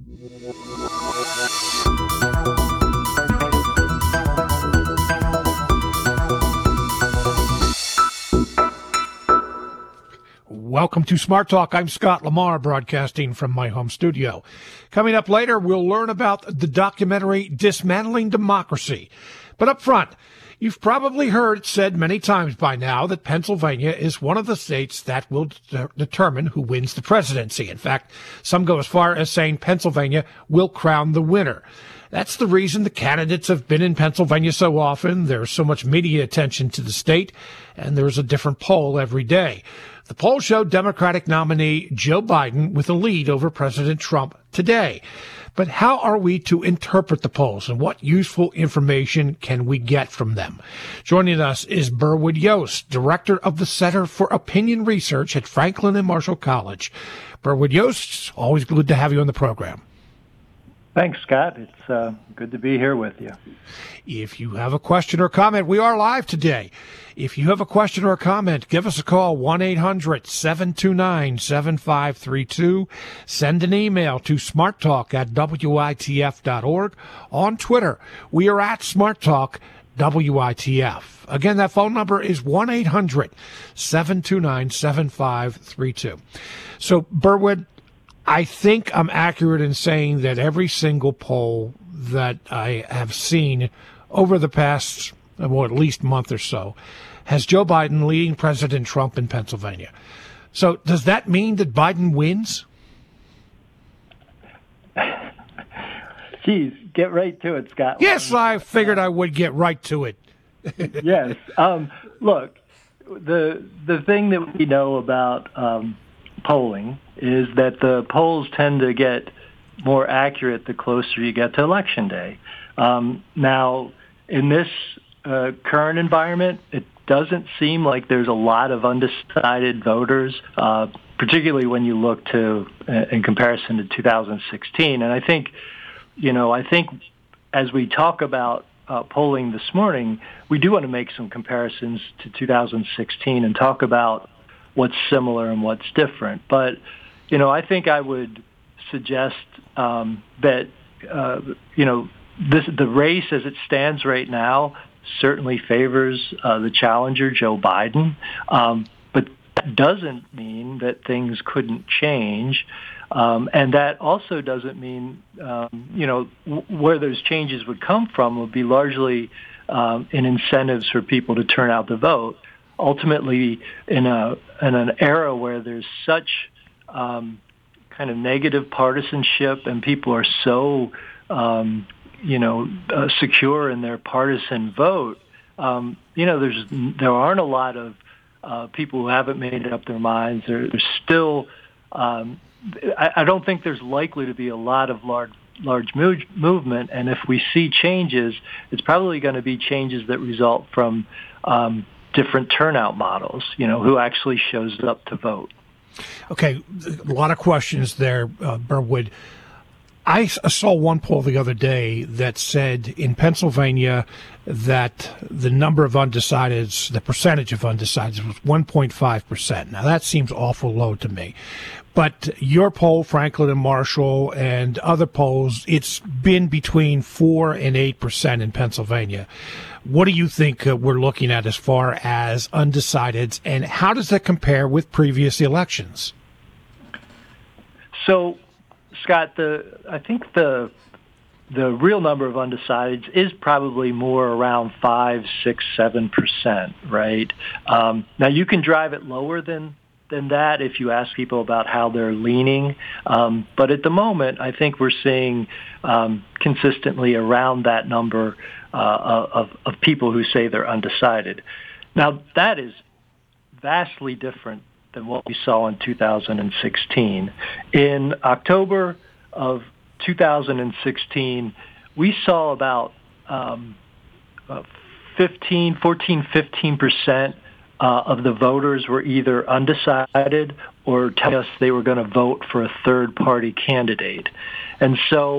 Welcome to Smart Talk. I'm Scott Lamar, broadcasting from my home studio. Coming up later, we'll learn about the documentary Dismantling Democracy. But up front, you've probably heard it said many times by now that Pennsylvania is one of the states that will determine who wins the presidency. In fact, some go as far as saying Pennsylvania will crown the winner. That's the reason the candidates have been in Pennsylvania so often. There's so much media attention to the state, and there's a different poll every day. The poll showed Democratic nominee Joe Biden with a lead over President Trump today. But how are we to interpret the polls, and what useful information can we get from them? Joining us is Burwood Yost, director of the Center for Opinion Research at Franklin and Marshall College. Burwood Yost, always good to have you on the program. Thanks, Scott. It's good to be here with you. If you have a question or comment, we are live today. If you have a question or a comment, give us a call, 1-800-729-7532. Send an email to smarttalk@witf.org. On Twitter, we are at smarttalkwitf. Again, that phone number is 1-800-729-7532. So, Burwood, I think I'm accurate in saying that every single poll that I have seen over the past, well, at least month or so, has Joe Biden leading President Trump in Pennsylvania. So does that mean that Biden wins? Geez, get right to it, Scott. Yes, I figured I would get right to it. Yes. Look, the thing that we know about polling is that the polls tend to get more accurate the closer you get to Election Day. Now, in this current environment, it doesn't seem like there's a lot of undecided voters, particularly when you look to in comparison to 2016. And I think as we talk about polling this morning, we do want to make some comparisons to 2016 and talk about what's similar and what's different. But, I think I would suggest that, the race as it stands right now certainly favors the challenger, Joe Biden. But that doesn't mean that things couldn't change. And that also doesn't mean, where those changes would come from would be largely in incentives for people to turn out to vote. Ultimately, in an era where there's such kind of negative partisanship and people are so secure in their partisan vote, there aren't a lot of people who haven't made up their minds. There's still, I don't think there's likely to be a lot of large movement, and if we see changes, it's probably going to be changes that result from different turnout models, who actually shows up to vote. Okay, a lot of questions there, Burwood. I saw one poll the other day that said in Pennsylvania that the number of undecideds, the percentage of undecideds was 1.5%. Now, that seems awful low to me. But your poll, Franklin and Marshall, and other polls, it's been between 4 and 8% in Pennsylvania. What do you think we're looking at as far as undecideds, and how does that compare with previous elections? So, Scott, I think the real number of undecideds is probably more around 5, 6, 7%, right? Now, you can drive it lower than that if you ask people about how they're leaning. But at the moment, I think we're seeing consistently around that number of people who say they're undecided. Now, that is vastly different than what we saw in 2016. In October of 2016, we saw about 15% of the voters were either undecided or telling us they were going to vote for a third-party candidate. And so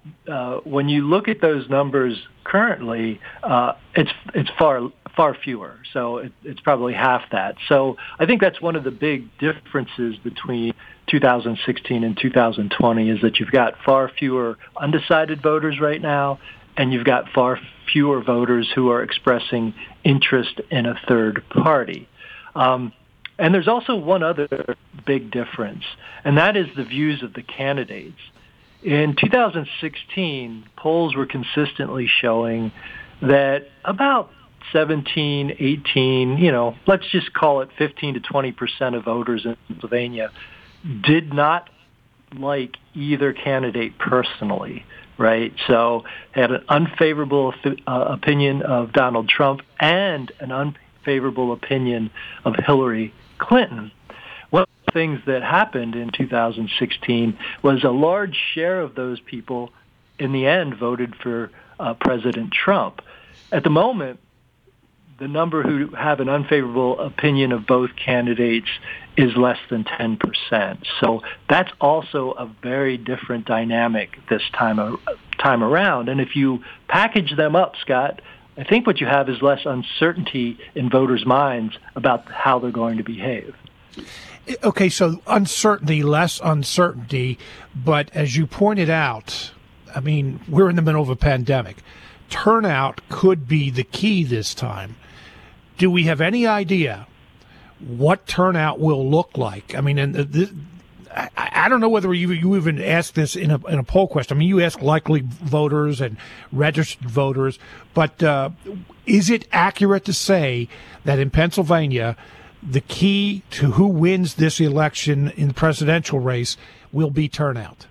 when you look at those numbers currently, it's far fewer. So it's probably half that. So I think that's one of the big differences between 2016 and 2020 is that you've got far fewer undecided voters right now, and you've got far fewer voters who are expressing interest in a third party. And there's also one other big difference, and that is the views of the candidates. In 2016, polls were consistently showing that about 17, 18, let's just call it 15 to 20% of voters in Pennsylvania did not like either candidate personally, right? So they had an unfavorable opinion of Donald Trump and an unfavorable opinion of Hillary Clinton. One of the things that happened in 2016 was a large share of those people in the end voted for President Trump. At the moment, the number who have an unfavorable opinion of both candidates is less than 10%. So that's also a very different dynamic this time around. And if you package them up, Scott, I think what you have is less uncertainty in voters' minds about how they're going to behave. Okay, so uncertainty, less uncertainty, but as you pointed out, I mean, we're in the middle of a pandemic. Turnout could be the key this time. Do we have any idea what turnout will look like? I mean, I don't know whether you even asked this in a poll question. I mean, you ask likely voters and registered voters, but is it accurate to say that in Pennsylvania, the key to who wins this election in the presidential race will be turnout?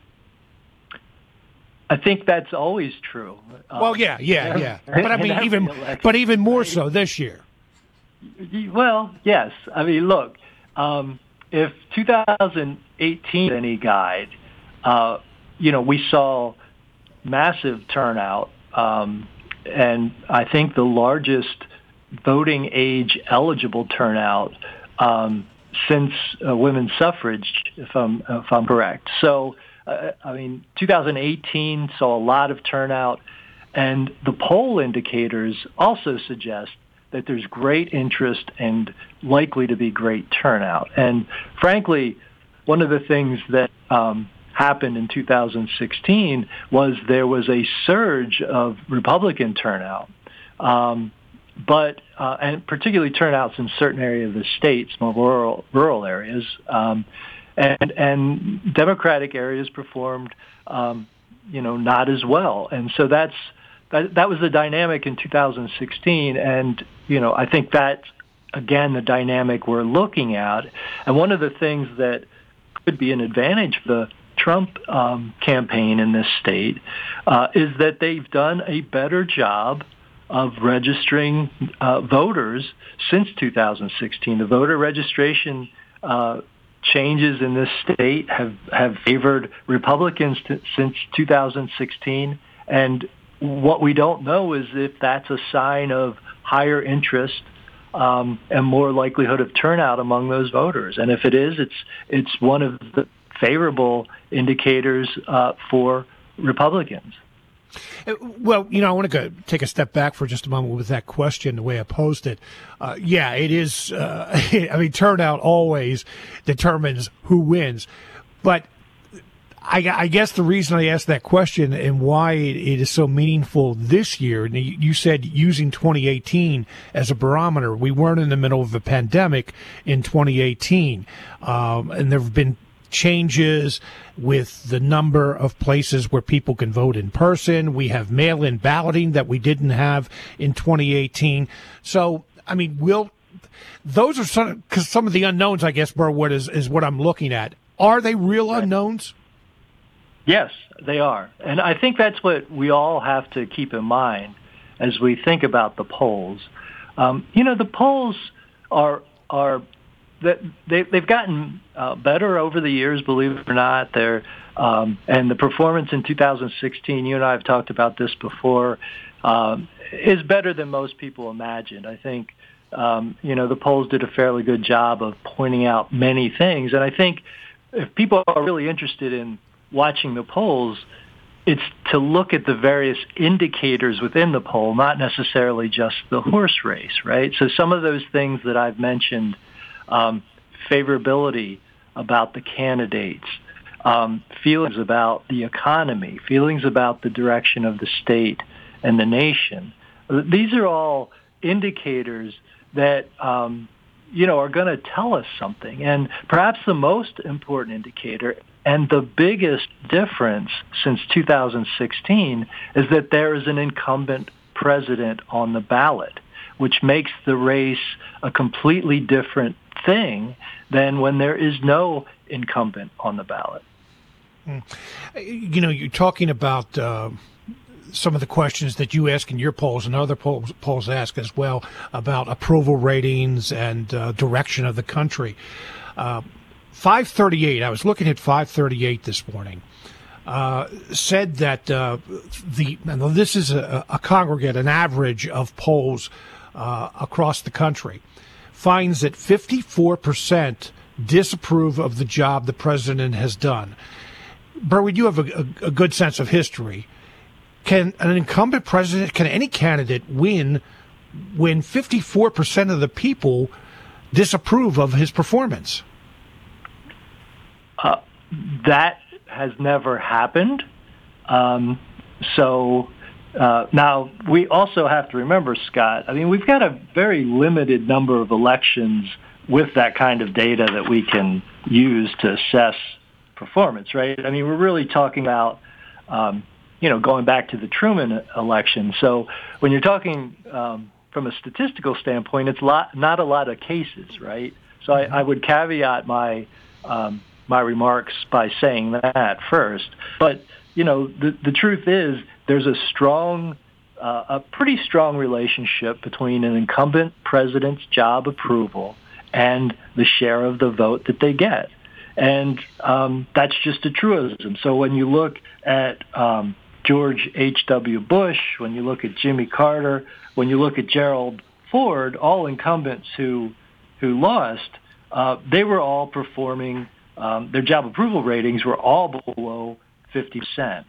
I think that's always true. Well, yeah. But I mean, even more so this year. Well, yes. I mean, look, if 2018 any guide, we saw massive turnout, and I think the largest voting age eligible turnout since women's suffrage, if I'm correct. So, 2018 saw a lot of turnout, and the poll indicators also suggest that there's great interest and likely to be great turnout. And frankly, one of the things that happened in 2016 was there was a surge of Republican turnout, but particularly turnouts in certain areas of the states, more rural areas, and Democratic areas performed, not as well. And so that was the dynamic in 2016, and I think that's again the dynamic we're looking at. And one of the things that could be an advantage for the Trump campaign in this state is that they've done a better job of registering voters since 2016. The voter registration changes in this state have favored Republicans since 2016, and what we don't know is if that's a sign of higher interest and more likelihood of turnout among those voters. And if it is, it's one of the favorable indicators for Republicans. Well, I want to take a step back for just a moment with that question, the way I posed it. It is, turnout always determines who wins. But I guess the reason I asked that question and why it is so meaningful this year, and you said using 2018 as a barometer, we weren't in the middle of a pandemic in 2018, and there have been changes with the number of places where people can vote in person. We have mail-in balloting that we didn't have in 2018. So, I mean, those are some of the unknowns, I guess, Burwood, is what I'm looking at. Are they real unknowns? Yes, they are. And I think that's what we all have to keep in mind as we think about the polls. The polls are they've gotten better over the years, believe it or not. And the performance in 2016, you and I have talked about this before, is better than most people imagined. I think, the polls did a fairly good job of pointing out many things. And I think if people are really interested in watching the polls, it's to look at the various indicators within the poll, not necessarily just the horse race, right? So some of those things that I've mentioned, favorability about the candidates, feelings about the economy, feelings about the direction of the state and the nation. These are all indicators that, are going to tell us something. And perhaps the most important indicator and the biggest difference since 2016 is that there is an incumbent president on the ballot, which makes the race a completely different thing than when there is no incumbent on the ballot. You're talking about some of the questions that you ask in your polls and other polls ask as well about approval ratings and direction of the country. 538, I was looking at 538 this morning, said that this is a congregate, an average of polls across the country, finds that 54% disapprove of the job the president has done. Berwick, you have a good sense of history. Can an incumbent president, can any candidate win when 54% of the people disapprove of his performance? That has never happened. Now, we also have to remember, Scott, we've got a very limited number of elections with that kind of data that we can use to assess performance, right? We're really talking about, going back to the Truman election. So when you're talking from a statistical standpoint, it's not a lot of cases, right? So I would caveat my remarks by saying that first. But, the truth is there's a pretty strong relationship between an incumbent president's job approval and the share of the vote that they get. And that's just a truism. So when you look at George H.W. Bush, when you look at Jimmy Carter, when you look at Gerald Ford, all incumbents who lost, they were all performing, their job approval ratings were all below 50%.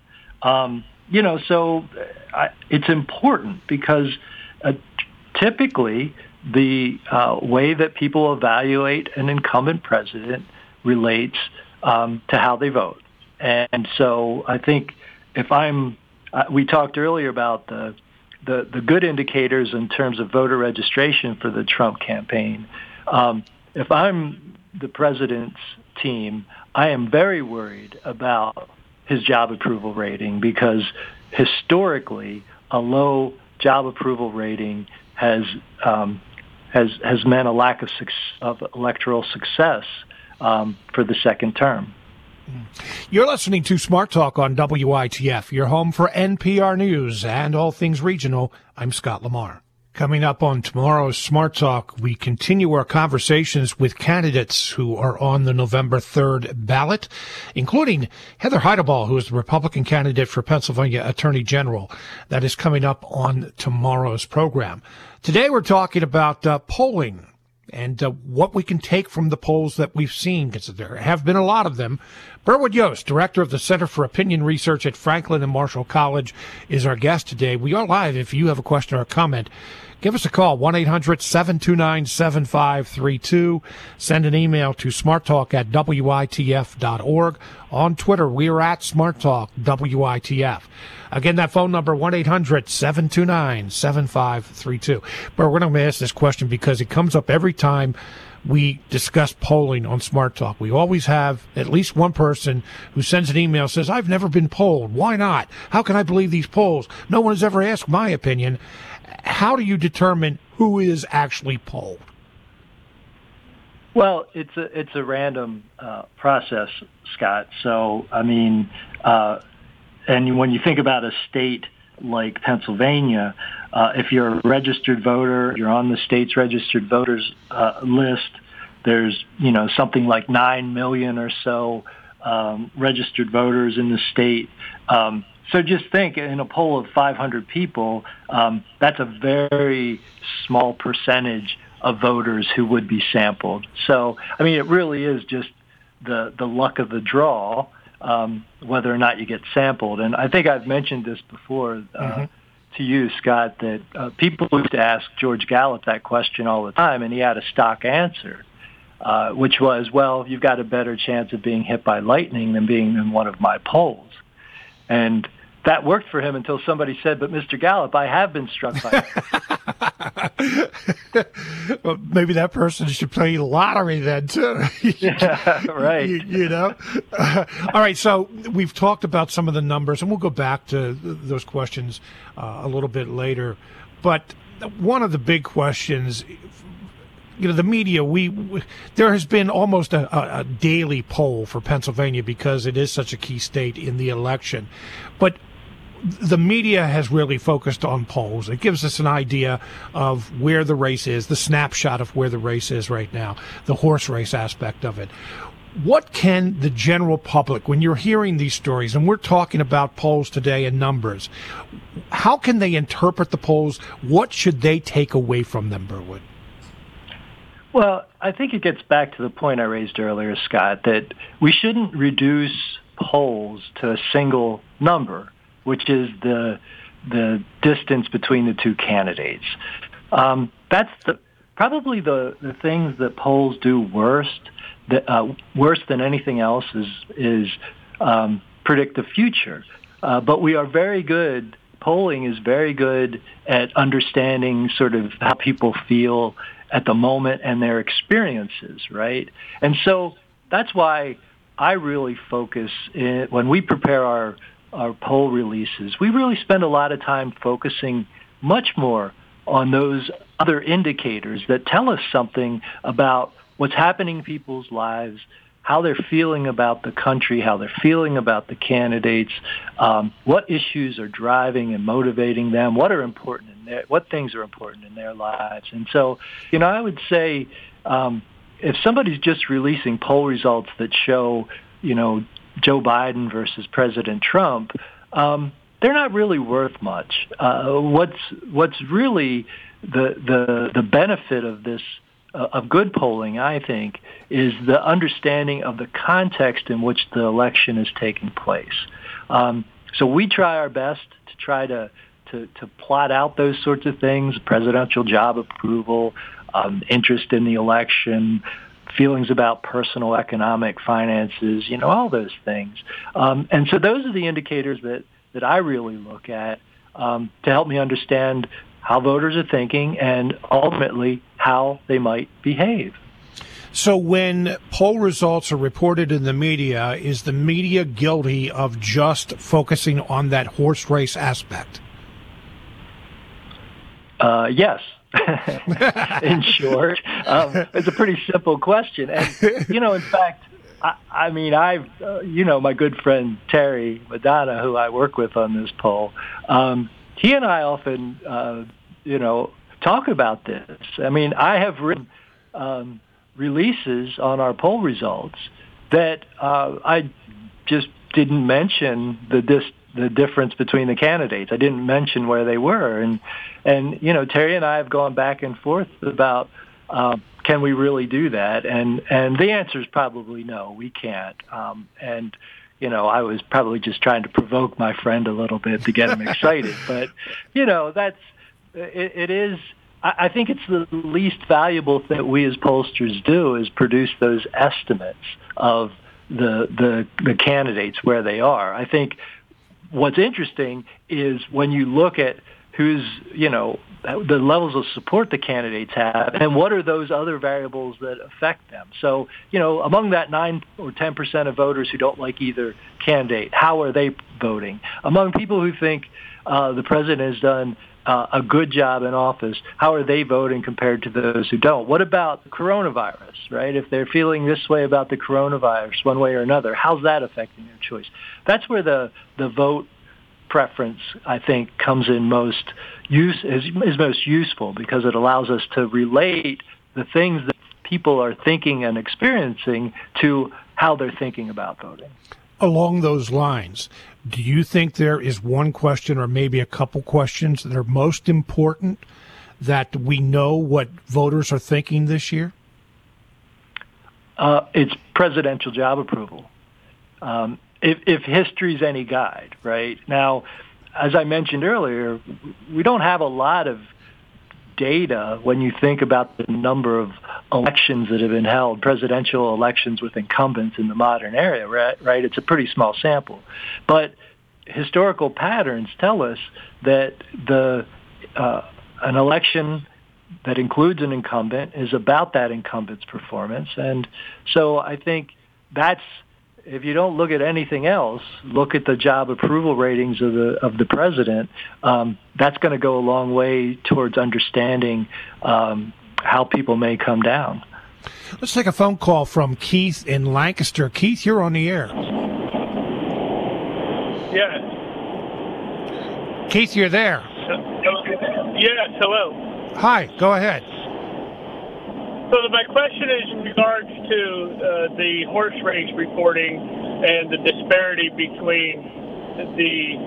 It's important because typically the way that people evaluate an incumbent president relates to how they vote. And so I think we talked earlier about the good indicators in terms of voter registration for the Trump campaign. If I'm the president's team, I am very worried about his job approval rating because historically a low job approval rating has meant a lack of electoral success for the second term. You're listening to Smart Talk on WITF, your home for NPR News and all things regional. I'm Scott Lamar. Coming up on tomorrow's Smart Talk, we continue our conversations with candidates who are on the November 3rd ballot, including Heather Heideball, who is the Republican candidate for Pennsylvania Attorney General. That is coming up on tomorrow's program. Today we're talking about polling and what we can take from the polls that we've seen, because there have been a lot of them. Burwood Yost, director of the Center for Opinion Research at Franklin and Marshall College, is our guest today. We are live. If you have a question or a comment, give us a call, 1-800-729-7532. Send an email to smarttalk@witf.org. On Twitter, we are at smarttalkwitf. Again, that phone number, 1-800-729-7532. But we're going to ask this question because it comes up every time we discuss polling on Smart Talk. We always have at least one person who sends an email, says, I've never been polled. Why not? How can I believe these polls? No one has ever asked my opinion. How do you determine who is actually polled? Well, it's a random process, Scott. So, and when you think about a state like Pennsylvania, if you're a registered voter, you're on the state's registered voters list. There's something like 9 million or so registered voters in the state. So just think, in a poll of 500 people, that's a very small percentage of voters who would be sampled. So, it really is just the luck of the draw. whether or not you get sampled. And I think I've mentioned this before to you, Scott, that people used to ask George Gallup that question all the time, and he had a stock answer, which was, well, you've got a better chance of being hit by lightning than being in one of my polls. And that worked for him until somebody said, but Mr. Gallup, I have been struck by Well, maybe that person should play lottery then, too. Yeah, right. You know? All right, so we've talked about some of the numbers, and we'll go back to those questions a little bit later. But one of the big questions, you know, the media, there has been almost a daily poll for Pennsylvania because it is such a key state in the election. But the media has really focused on polls. It gives us an idea of where the race is, the snapshot of where the race is right now, the horse race aspect of it. What can the general public, when you're hearing these stories, and we're talking about polls today and numbers, how can they interpret the polls? What should they take away from them, Burwood? Well, I think it gets back to the point I raised earlier, Scott, that we shouldn't reduce polls to a single number, which is the distance between the two candidates. That's probably the things that polls do worst, worse than anything else, is predict the future. But we are very good. Polling is very good at understanding sort of how people feel at the moment and their experiences, right? And so that's why I really focus when we prepare our poll releases. We really spend a lot of time focusing much more on those other indicators that tell us something about what's happening in people's lives, how they're feeling about the country, how they're feeling about the candidates, what issues are driving and motivating them, what things are important in their lives. And so, you know, I would say if somebody's just releasing poll results that show, you know, Joe Biden versus President Trump, they're not really worth much. What's really the benefit of this of good polling, I think, is the understanding of the context in which the election is taking place. So we try our best to try to plot out those sorts of things: presidential job approval, interest in the election, feelings about personal economic finances, you know, all those things. And so those are the indicators that I really look at to help me understand how voters are thinking and ultimately how they might behave. So when poll results are reported in the media, is the media guilty of just focusing on that horse race aspect? Yes. In short, it's a pretty simple question. And, you know, in fact, I mean, my good friend Terry Madonna, who I work with on this poll, he and I often, talk about this. I mean, I have written releases on our poll results that I just didn't mention the difference between the candidates. I didn't mention where they were. And you know, Terry and I have gone back and forth about can we really do that? And the answer is probably no, we can't. And you know, I was probably just trying to provoke my friend a little bit to get him excited. But you know, it is. I think it's the least valuable thing that we as pollsters do is produce those estimates of the candidates where they are. I think what's interesting is when you look at who's, you know, the levels of support the candidates have and what are those other variables that affect them. So, you know, among that 9 or 10% of voters who don't like either candidate, how are they voting? Among people who think the president has done a good job in office, how are they voting compared to those who don't? What about the coronavirus, right? If they're feeling this way about the coronavirus one way or another, how's that affecting their choice? That's where the vote preference, I think, comes in is most useful because it allows us to relate the things that people are thinking and experiencing to how they're thinking about voting. Along those lines, do you think there is one question or maybe a couple questions that are most important that we know what voters are thinking this year? It's presidential job approval. if history's any guide, right? Now, as I mentioned earlier, we don't have a lot of data when you think about the number of elections that have been held, presidential elections with incumbents in the modern era, right? It's a pretty small sample. But historical patterns tell us that an election that includes an incumbent is about that incumbent's performance. And so I think that's, if you don't look at anything else, look at the job approval ratings of the president. That's going to go a long way towards understanding how people may come down. Let's take a phone call from Keith in Lancaster. Keith, you're on the air. Yes. Keith, you're there. Yes, hello. Hi, go ahead. So my question is in regards to the horse race reporting and the disparity between the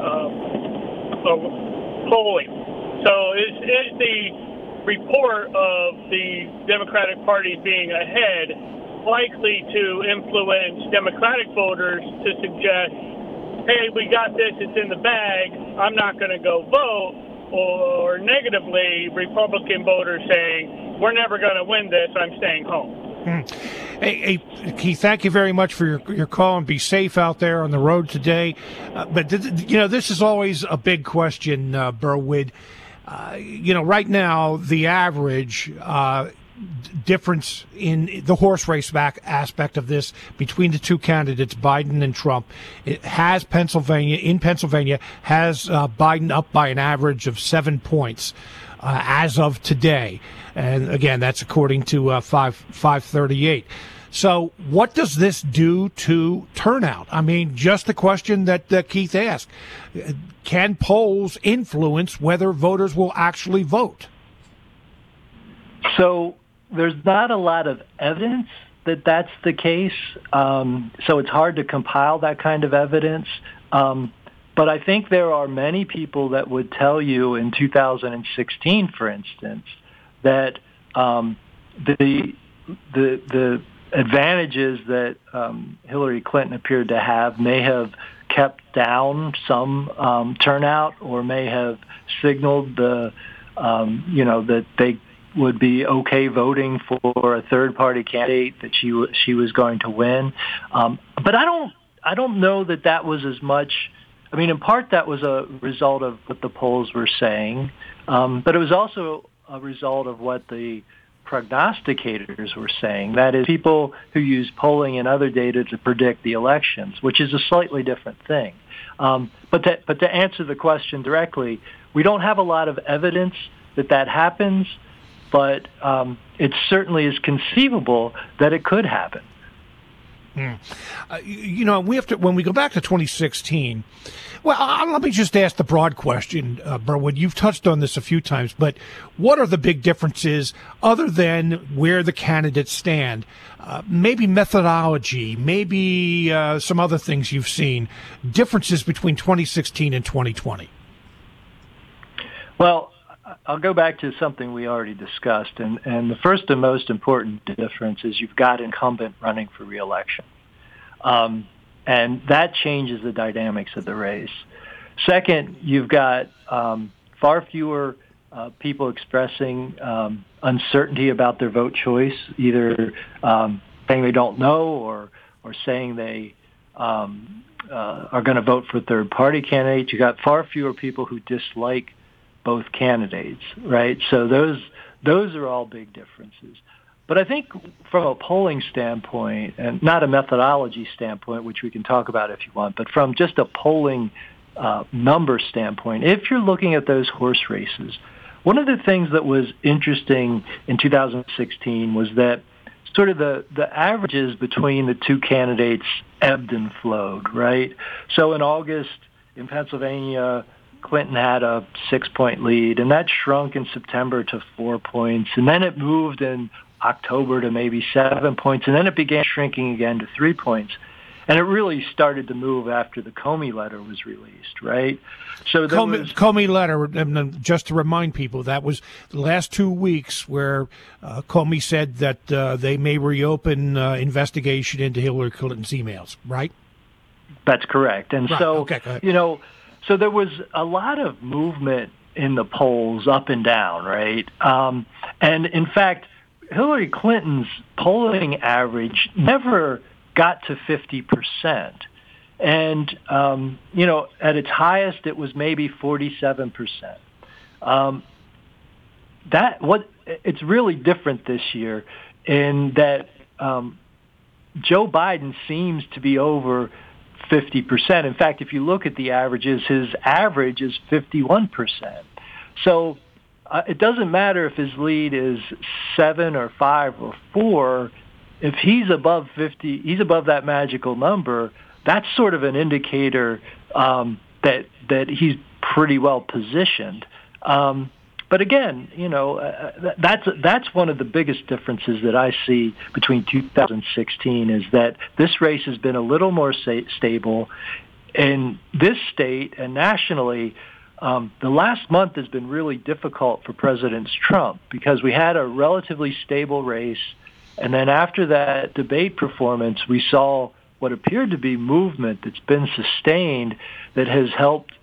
polling. So is the report of the Democratic Party being ahead likely to influence Democratic voters to suggest, hey, we got this, it's in the bag, I'm not going to go vote, or negatively, Republican voters saying, we're never going to win this, I'm staying home? Hey, Keith, thank you very much for your call, and be safe out there on the road today. But this is always a big question, Berwood. Right now, the average difference in the horse race back aspect of this between the two candidates, Biden and Trump, has Pennsylvania has Biden up by an average of 7 points as of today. And again, that's according to 538. So what does this do to turnout? I mean, just the question that Keith asked. Can polls influence whether voters will actually vote? So there's not a lot of evidence that that's the case. So it's hard to compile that kind of evidence. But I think there are many people that would tell you in 2016, for instance, that the advantages that Hillary Clinton appeared to have may have kept down some turnout, or may have signaled that they would be okay voting for a third-party candidate that she was going to win. But I don't know that was as much. I mean, in part that was a result of what the polls were saying, but it was also a result of what the prognosticators were saying. That is, people who use polling and other data to predict the elections, which is a slightly different thing. But to answer the question directly, we don't have a lot of evidence that happens, but it certainly is conceivable that it could happen. We have to, when we go back to 2016, let me just ask the broad question, Berwood. You've touched on this a few times, but what are the big differences other than where the candidates stand? Maybe methodology, maybe some other things you've seen, differences between 2016 and 2020? Well, I'll go back to something we already discussed, and the first and most important difference is you've got incumbent running for re-election. And that changes the dynamics of the race. Second, you've got far fewer people expressing uncertainty about their vote choice, either saying they don't know or saying they are going to vote for third-party candidates. You've got far fewer people who dislike both candidates, right? So those are all big differences. But I think from a polling standpoint, and not a methodology standpoint, which we can talk about if you want, but from just a polling number standpoint, if you're looking at those horse races, one of the things that was interesting in 2016 was that sort of the averages between the two candidates ebbed and flowed, right? So in August, in Pennsylvania, Clinton had a 6-point lead, and that shrunk in September to 4 points, and then it moved in October to maybe 7 points, and then it began shrinking again to 3 points. And it really started to move after the Comey letter was released, right? So Comey letter, just to remind people, that was the last 2 weeks where Comey said that they may reopen investigation into Hillary Clinton's emails, right? That's correct. And right. so, Okay, so there was a lot of movement in the polls up and down, right? And in fact, Hillary Clinton's polling average never got to 50%. And, at its highest, it was maybe 47%. It's really different this year in that Joe Biden seems to be over 50%. In fact, if you look at the averages, his average is 51%. So it doesn't matter if his lead is 7 or 5 or 4. If he's above 50, he's above that magical number. That's sort of an indicator that he's pretty well positioned. But again, that's one of the biggest differences that I see between 2016 is that this race has been a little more stable. In this state and nationally, the last month has been really difficult for President Trump because we had a relatively stable race. And then after that debate performance, we saw what appeared to be movement that's been sustained that has helped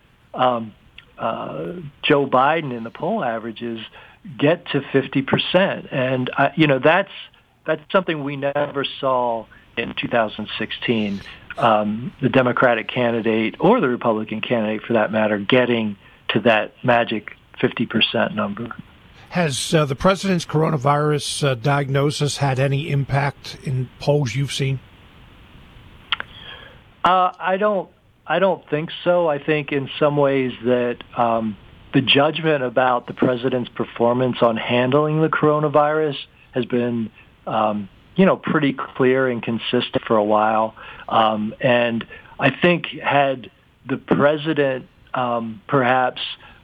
Joe Biden in the poll averages get to 50%. And, that's something we never saw in 2016, the Democratic candidate or the Republican candidate, for that matter, getting to that magic 50% number. Has the president's coronavirus diagnosis had any impact in polls you've seen? I don't think so. I think in some ways that the judgment about the president's performance on handling the coronavirus has been, pretty clear and consistent for a while. And I think had the president perhaps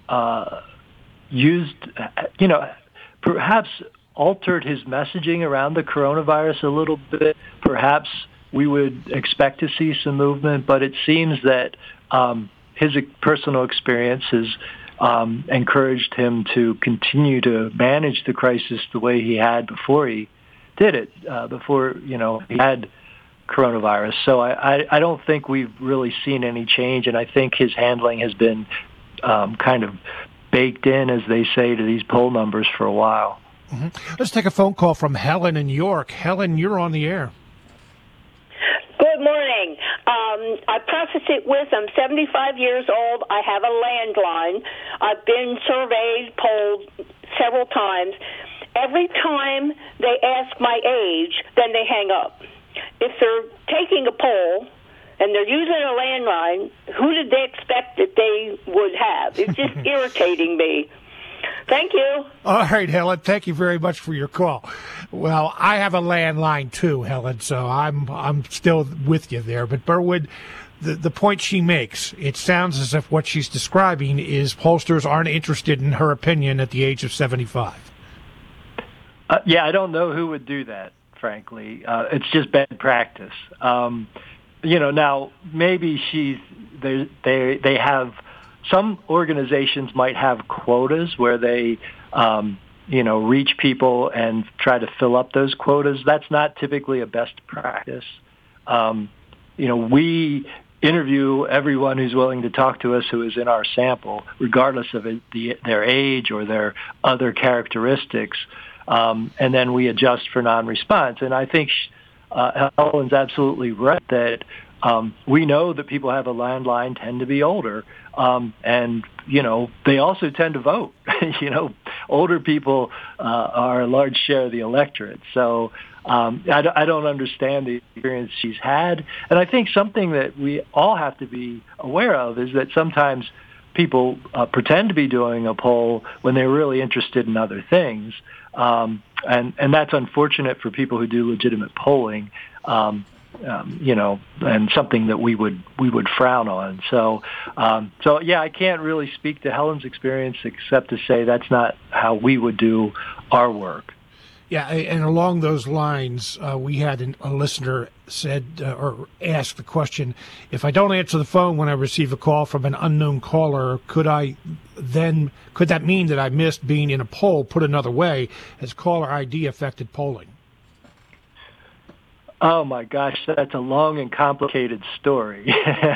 perhaps altered his messaging around the coronavirus a little bit, perhaps we would expect to see some movement, but it seems that his personal experience has encouraged him to continue to manage the crisis the way he had before he did it, before he had coronavirus. So I don't think we've really seen any change, and I think his handling has been kind of baked in, as they say, to these poll numbers for a while. Mm-hmm. Let's take a phone call from Helen in York. Helen, you're on the air. Good morning. I preface it with I'm 75 years old. I have a landline. I've been surveyed, polled several times. Every time they ask my age, then they hang up. If they're taking a poll and they're using a landline, who did they expect that they would have? It's just irritating me. Thank you. All right, Helen. Thank you very much for your call. Well, I have a landline too, Helen, so I'm still with you there. But Berwood, the point she makes, it sounds as if what she's describing is pollsters aren't interested in her opinion at the age of 75. Yeah, I don't know who would do that, frankly. It's just bad practice. Now maybe they have. Some organizations might have quotas where they, reach people and try to fill up those quotas. That's not typically a best practice. We interview everyone who's willing to talk to us who is in our sample, regardless of their age or their other characteristics, and then we adjust for non-response. And I think Helen's absolutely right that we know that people have a landline tend to be older. And, they also tend to vote. Older people are a large share of the electorate. So I don't understand the experience she's had. And I think something that we all have to be aware of is that sometimes people pretend to be doing a poll when they're really interested in other things. And that's unfortunate for people who do legitimate polling. And something that we would frown on. So yeah, I can't really speak to Helen's experience except to say that's not how we would do our work. Yeah, and along those lines, we had a listener said or asked the question: if I don't answer the phone when I receive a call from an unknown caller, could that mean that I missed being in a poll? Put another way, has caller ID affected polling? Oh my gosh, that's a long and complicated story.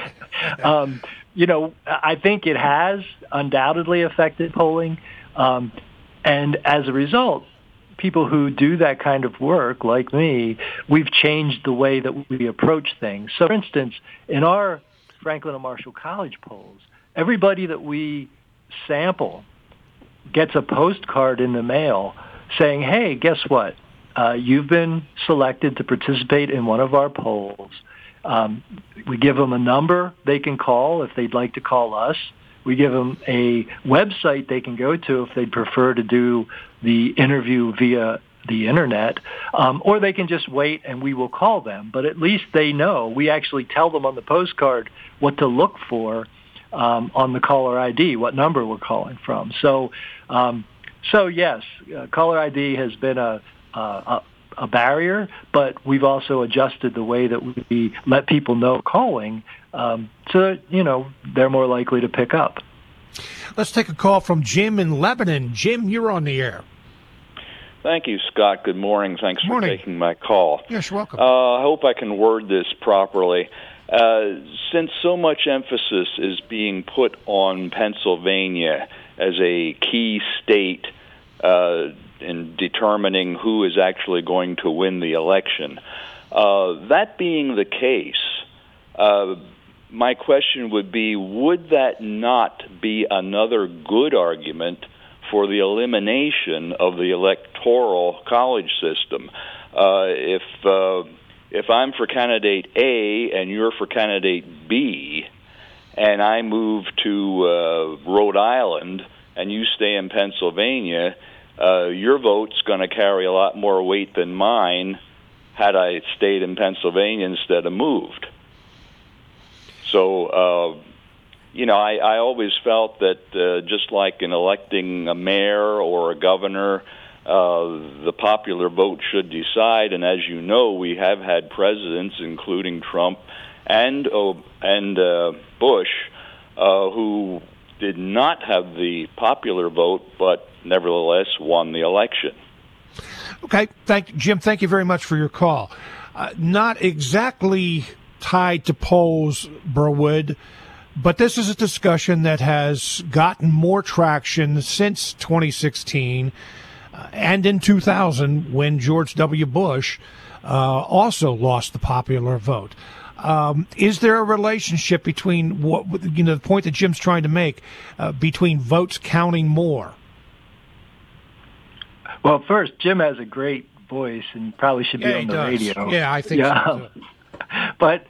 I think it has undoubtedly affected polling. And as a result, people who do that kind of work, like me, we've changed the way that we approach things. So, for instance, in our Franklin and Marshall College polls, everybody that we sample gets a postcard in the mail saying, hey, guess what? You've been selected to participate in one of our polls. We give them a number they can call if they'd like to call us. We give them a website they can go to if they'd prefer to do the interview via the internet, or they can just wait and we will call them. But at least they know. We actually tell them on the postcard what to look for on the caller ID, what number we're calling from. So yes, caller ID has been a barrier, but we've also adjusted the way that we let people know calling, so that, they're more likely to pick up. Let's take a call from Jim in Lebanon. Jim, you're on the air. Thank you, Scott. Good morning. Thanks for taking my call. Yes, you're welcome. I hope I can word this properly. Since so much emphasis is being put on Pennsylvania as a key state in determining who is actually going to win the election, that being the case, my question would be, would that not be another good argument for the elimination of the electoral college system? If I'm for candidate A and you're for candidate B, and I move to Rhode Island and you stay in Pennsylvania, your vote's going to carry a lot more weight than mine had I stayed in Pennsylvania instead of moved. So, I always felt that just like in electing a mayor or a governor, the popular vote should decide. And as you know, we have had presidents, including Trump and Bush, who did not have the popular vote, but nevertheless won the election. Okay, Jim, thank you very much for your call. Not exactly tied to polls, Burwood, but this is a discussion that has gotten more traction since 2016 and in 2000 when George W. Bush also lost the popular vote. Is there a relationship between the point that Jim's trying to make between votes counting more? Well, first, Jim has a great voice and probably should be on the radio. Yeah, I think so too. But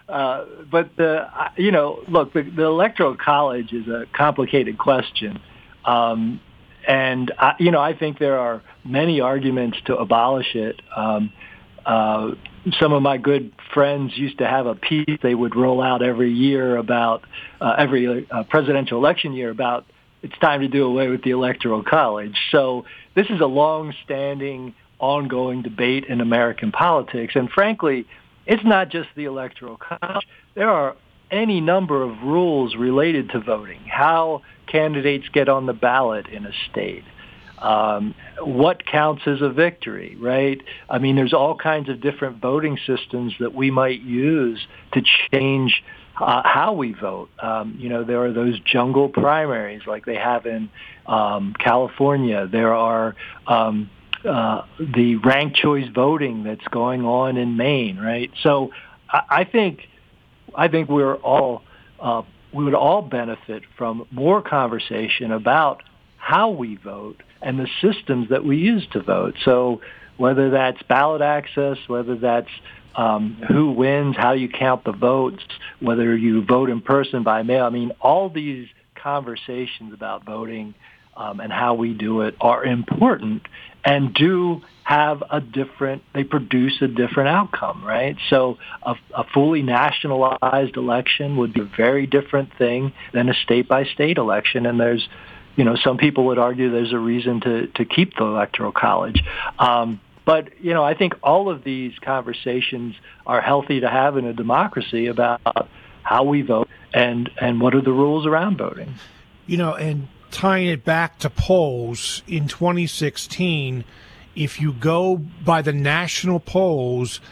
look, the Electoral College is a complicated question. And I think there are many arguments to abolish it. Some of my good friends used to have a piece they would roll out every year about every presidential election year about it's time to do away with the Electoral College. So this is a long-standing, ongoing debate in American politics. And frankly, it's not just the Electoral College. There are any number of rules related to voting, how candidates get on the ballot in a state, what counts as a victory, right? I mean, there's all kinds of different voting systems that we might use to change how we vote. There are those jungle primaries like they have in California. There are the ranked choice voting that's going on in Maine, right? So I think we're all we would all benefit from more conversation about how we vote and the systems that we use to vote. So whether that's ballot access, whether that's who wins, how you count the votes, whether you vote in person, by mail. I mean, all these conversations about voting and how we do it are important and do have they produce a different outcome, right? So a fully nationalized election would be a very different thing than a state-by-state election. And there's, some people would argue there's a reason to keep the Electoral College. But, I think all of these conversations are healthy to have in a democracy about how we vote and what are the rules around voting. And tying it back to polls in 2016, if you go by the national polls,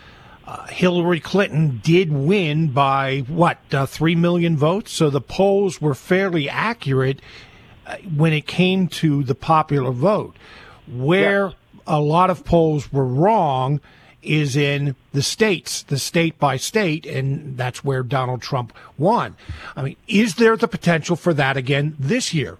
Hillary Clinton did win by, 3 million votes? So the polls were fairly accurate when it came to the popular vote. Where a lot of polls were wrong is in the states, the state by state, and that's where Donald Trump won. I mean, is there the potential for that again this year?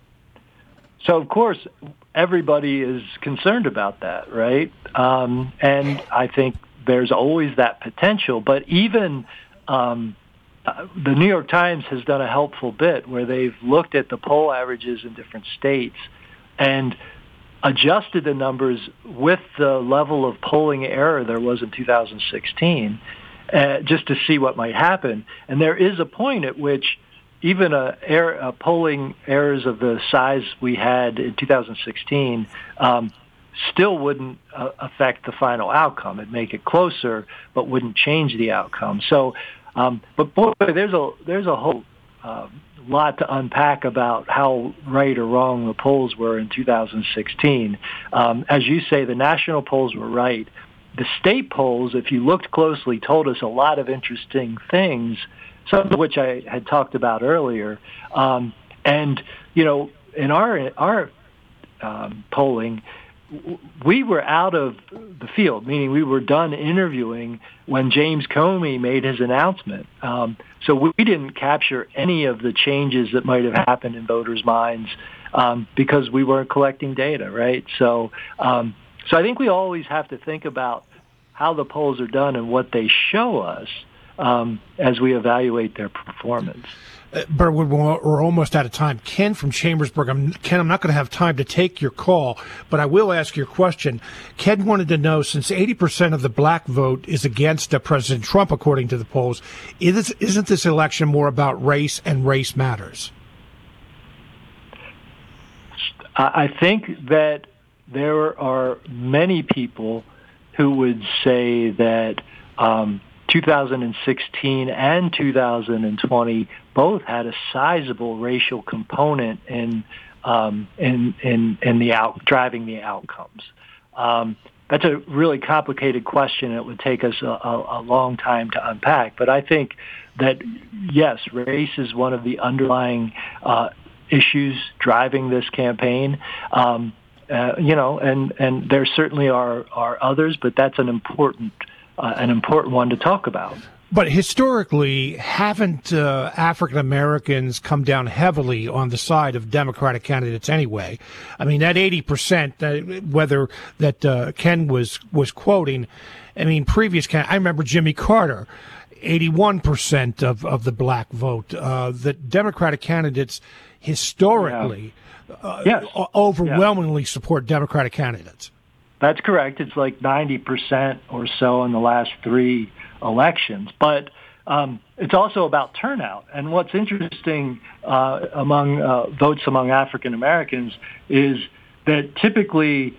So, of course, everybody is concerned about that, right? And I think there's always that potential. But even the New York Times has done a helpful bit where they've looked at the poll averages in different states and adjusted the numbers with the level of polling error there was in 2016, just to see what might happen. And there is a point at which even polling errors of the size we had in 2016 still wouldn't affect the final outcome. It'd make it closer, but wouldn't change the outcome. So, but boy, there's a whole lot to unpack about how right or wrong the polls were in 2016. As you say, the national polls were right. The state polls, if you looked closely, told us a lot of interesting things, some of which I had talked about earlier. And, you know, in our polling, we were out of the field, meaning we were done interviewing when James Comey made his announcement. So we didn't capture any of the changes that might have happened in voters' minds because we weren't collecting data, right? So I think we always have to think about how the polls are done and what they show us as we evaluate their performance. Burwood, we're almost out of time. Ken from Chambersburg. Ken, I'm not going to have time to take your call, but I will ask your question. Ken wanted to know, since 80% of the black vote is against President Trump, according to the polls, isn't this election more about race and race matters? I think that there are many people who would say that 2016 and 2020 both had a sizable racial component in driving the outcomes. That's a really complicated question. It would take us a long time to unpack. But I think that yes, race is one of the underlying issues driving this campaign. And there certainly are others, but that's an important one to talk about. But historically, haven't African Americans come down heavily on the side of Democratic candidates anyway? I mean, that 80%, whether that Ken was quoting, I mean, I remember Jimmy Carter, 81% of the black vote. The Democratic candidates historically overwhelmingly support Democratic candidates. That's correct. It's like 90% or so in the last three elections. But it's also about turnout. And what's interesting among votes among African Americans is that typically,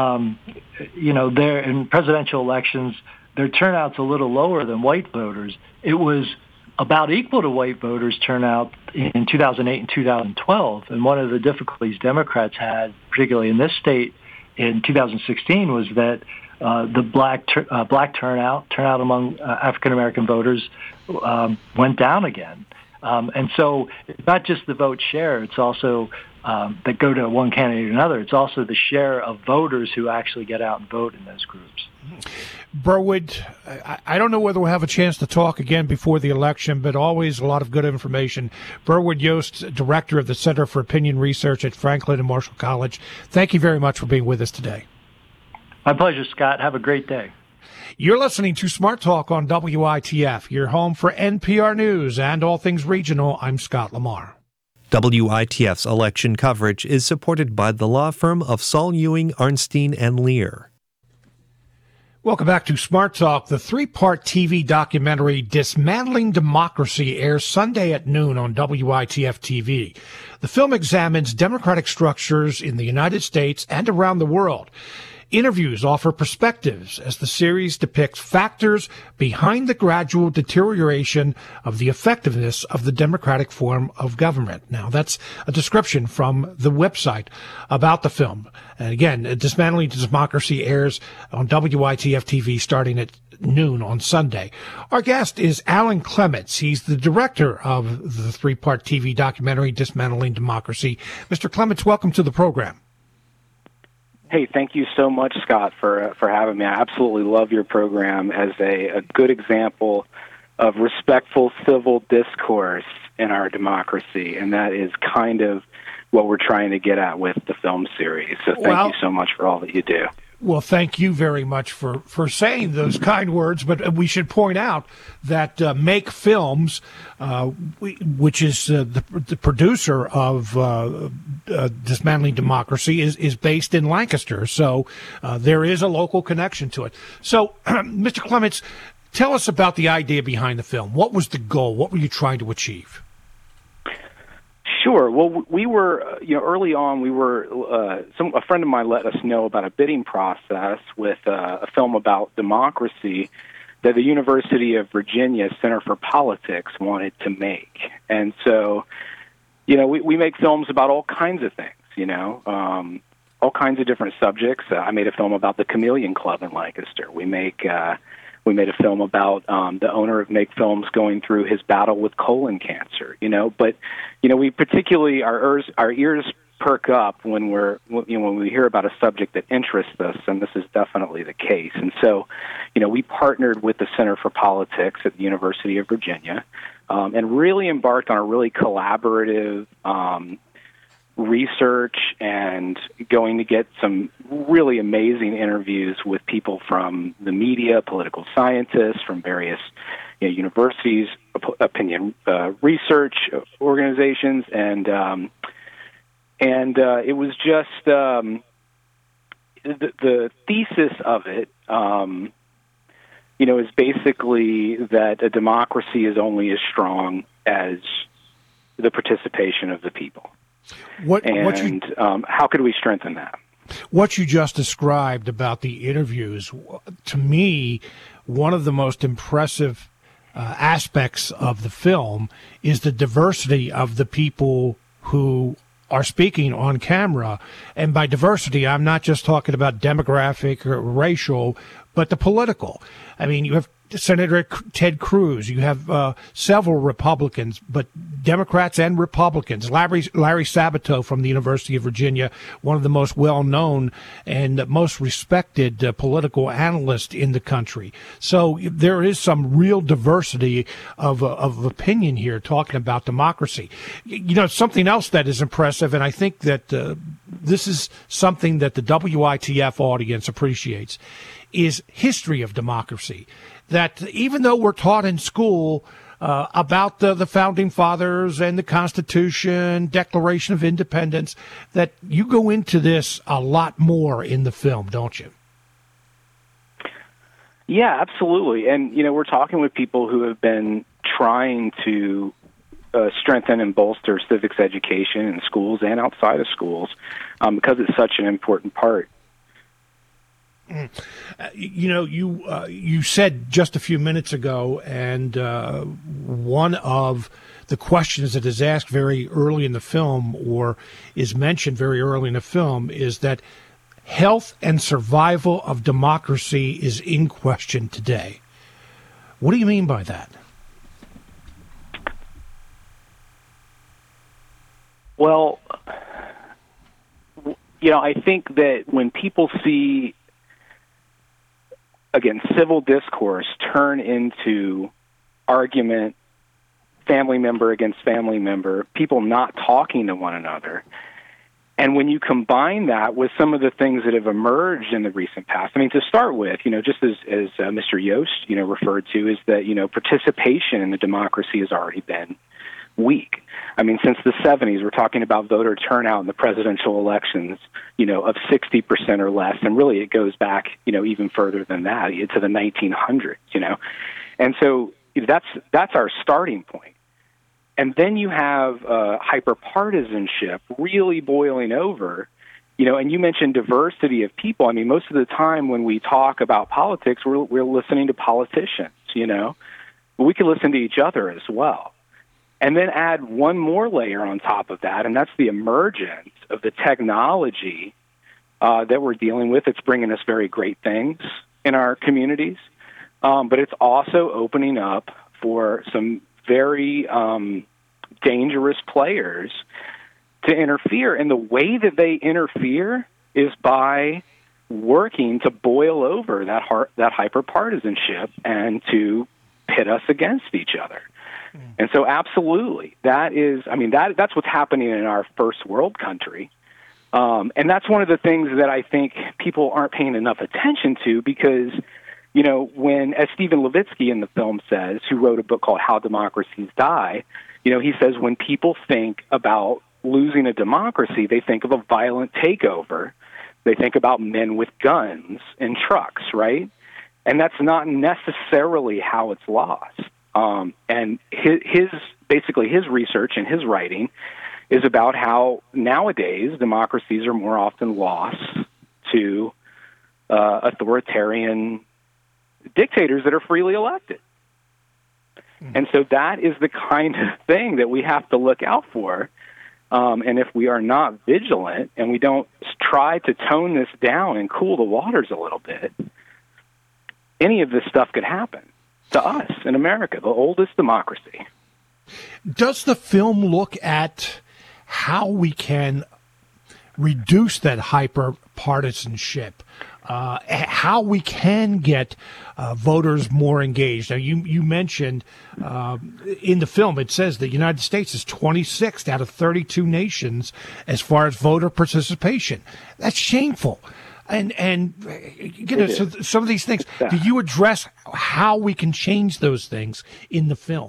in presidential elections, their turnout's a little lower than white voters. It was about equal to white voters' turnout in 2008 and 2012. And one of the difficulties Democrats had, particularly in this state, in 2016 was that the black turnout among African American voters went down again, and so it's not just the vote share; it's also that go to one candidate or another. It's also the share of voters who actually get out and vote in those groups. Burwood, I don't know whether we'll have a chance to talk again before the election, but always a lot of good information. Burwood Yost, Director of the Center for Opinion Research at Franklin and Marshall College. Thank you very much for being with us today. My pleasure, Scott. Have a great day. You're listening to Smart Talk on WITF, your home for NPR News and all things regional. I'm Scott Lamar. WITF's election coverage is supported by the law firm of Saul Ewing, Arnstein, and Lear. Welcome back to Smart Talk. The three-part TV documentary Dismantling Democracy airs Sunday at noon on WITF TV. The film examines democratic structures in the United States and around the world. Interviews offer perspectives as the series depicts factors behind the gradual deterioration of the effectiveness of the democratic form of government. Now, that's a description from the website about the film. And again, Dismantling Democracy airs on WITF TV starting at noon on Sunday. Our guest is Alan Clements. He's the director of the 3-part TV documentary Dismantling Democracy. Mr. Clements, welcome to the program. Hey, thank you so much, Scott, for having me. I absolutely love your program as a good example of respectful civil discourse in our democracy, and that is kind of what we're trying to get at with the film series. So thank you so much for all that you do. Well, thank you very much for saying those kind words, but we should point out that Make Films, which is the producer of Dismantling Democracy, is based in Lancaster, so there is a local connection to it. So, Mr. Clements, tell us about the idea behind the film. What was the goal? What were you trying to achieve? Sure. Well, we were, early on, a friend of mine let us know about a bidding process with a film about democracy that the University of Virginia Center for Politics wanted to make. And so, we make films about all kinds of things, all kinds of different subjects. I made a film about the Chameleon Club in Lancaster. We made a film about the owner of Make Films going through his battle with colon cancer, But, we particularly, our ears perk up when when we hear about a subject that interests us, and this is definitely the case. And so, we partnered with the Center for Politics at the University of Virginia and really embarked on a really collaborative research and going to get some really amazing interviews with people from the media, political scientists from various universities, opinion research organizations, and it was just the thesis of it. Is basically that a democracy is only as strong as the participation of the people. How could we strengthen that? What you just described about the interviews, to me, one of the most impressive aspects of the film is the diversity of the people who are speaking on camera. And by diversity, I'm not just talking about demographic or racial, but the political. I mean, you have Senator Ted Cruz. You have several Republicans, but Democrats and Republicans. Larry Sabato from the University of Virginia, one of the most well-known and most respected political analysts in the country. So there is some real diversity of opinion here talking about democracy. Something else that is impressive, and I think that this is something that the WITF audience appreciates, is history of democracy. That even though we're taught in school about the Founding Fathers and the Constitution, Declaration of Independence, that you go into this a lot more in the film, don't you? Yeah, absolutely. And, we're talking with people who have been trying to strengthen and bolster civics education in schools and outside of schools because it's such an important part. You said just a few minutes ago, and one of the questions that is asked very early in the film, or is mentioned very early in the film, is that health and survival of democracy is in question today. What do you mean by that? Well, I think that when people see, again, civil discourse turn into argument, family member against family member, people not talking to one another. And when you combine that with some of the things that have emerged in the recent past, I mean, to start with, just as Mr. Yost, referred to, is that, participation in the democracy has already been weak. I mean, since the 70s, we're talking about voter turnout in the presidential elections, of 60% or less. And really it goes back, even further than that, to the 1900s, And so that's our starting point. And then you have hyperpartisanship really boiling over and you mentioned diversity of people. I mean, most of the time when we talk about politics, we're listening to politicians, but we can listen to each other as well. And then add one more layer on top of that, and that's the emergence of the technology that we're dealing with. It's bringing us very great things in our communities, but it's also opening up for some very dangerous players to interfere. And the way that they interfere is by working to boil over that hyper-partisanship and to pit us against each other. And so absolutely, that's what's happening in our first world country. And that's one of the things that I think people aren't paying enough attention to because, when, as Stephen Levitsky in the film says, who wrote a book called How Democracies Die, he says when people think about losing a democracy, they think of a violent takeover. They think about men with guns and trucks, right? And that's not necessarily how it's lost. And his research and his writing is about how nowadays democracies are more often lost to authoritarian dictators that are freely elected. And so that is the kind of thing that we have to look out for. And if we are not vigilant and we don't try to tone this down and cool the waters a little bit, any of this stuff could happen to us in America, the oldest democracy. Does the film look at how we can reduce that hyper-partisanship, how we can get voters more engaged? Now, you mentioned in the film, it says the United States is 26th out of 32 nations as far as voter participation. That's shameful. And so some of these things, do you address how we can change those things in the film?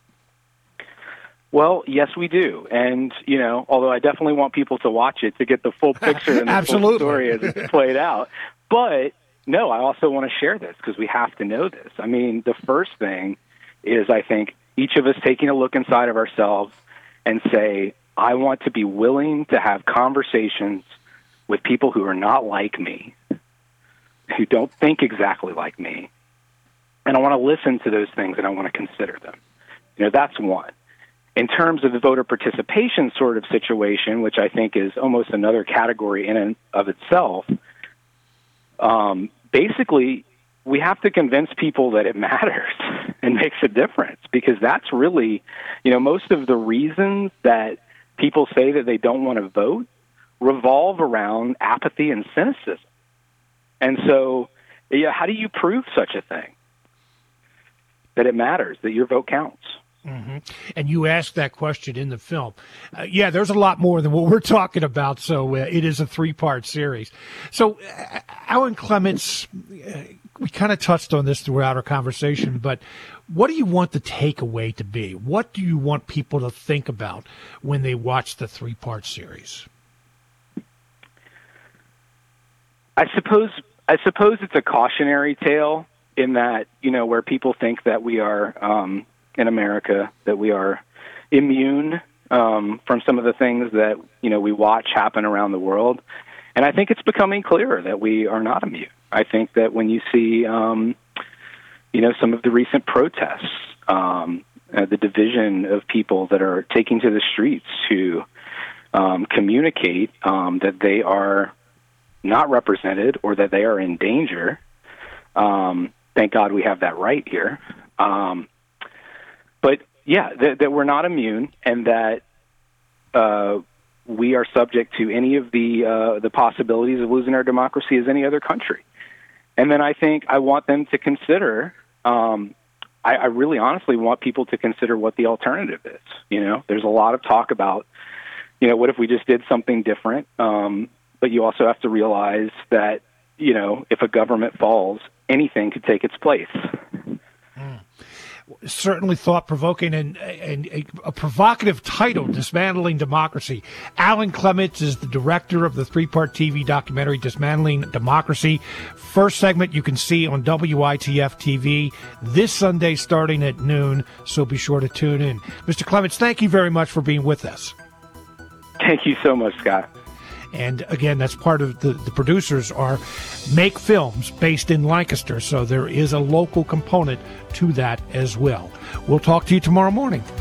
Well, yes, we do. And, although I definitely want people to watch it to get the full picture and the full story as it's played out. But, no, I also want to share this because we have to know this. I mean, the first thing is, I think, each of us taking a look inside of ourselves and say, I want to be willing to have conversations with people who are not like me, who don't think exactly like me. And I want to listen to those things and I want to consider them. That's one. In terms of the voter participation sort of situation, which I think is almost another category in and of itself, basically we have to convince people that it matters and makes a difference because that's really, most of the reasons that people say that they don't want to vote revolve around apathy and cynicism. And so, how do you prove such a thing? That it matters, that your vote counts. Mm-hmm. And you asked that question in the film. There's a lot more than what we're talking about, so it is a 3-part series. So, Alan Clements, we kind of touched on this throughout our conversation, but what do you want the takeaway to be? What do you want people to think about when they watch the 3-part series? I suppose it's a cautionary tale in that, where people think that we are, in America, that we are immune from some of the things that, we watch happen around the world. And I think it's becoming clearer that we are not immune. I think that when you see, some of the recent protests, the division of people that are taking to the streets to communicate that they are not represented or that they are in danger. Thank God we have that right here. But that we're not immune and that we are subject to any of the possibilities of losing our democracy as any other country. And then I think I want them to consider, I really honestly want people to consider what the alternative is. There's a lot of talk about, what if we just did something different? But you also have to realize that, if a government falls, anything could take its place. Certainly thought-provoking and a provocative title, Dismantling Democracy. Alan Clements is the director of the 3-part TV documentary, Dismantling Democracy. First segment you can see on WITF TV this Sunday starting at noon, so be sure to tune in. Mr. Clements, thank you very much for being with us. Thank you so much, Scott. And again, that's part of the producers are Make Films based in Lancaster. So there is a local component to that as well. We'll talk to you tomorrow morning.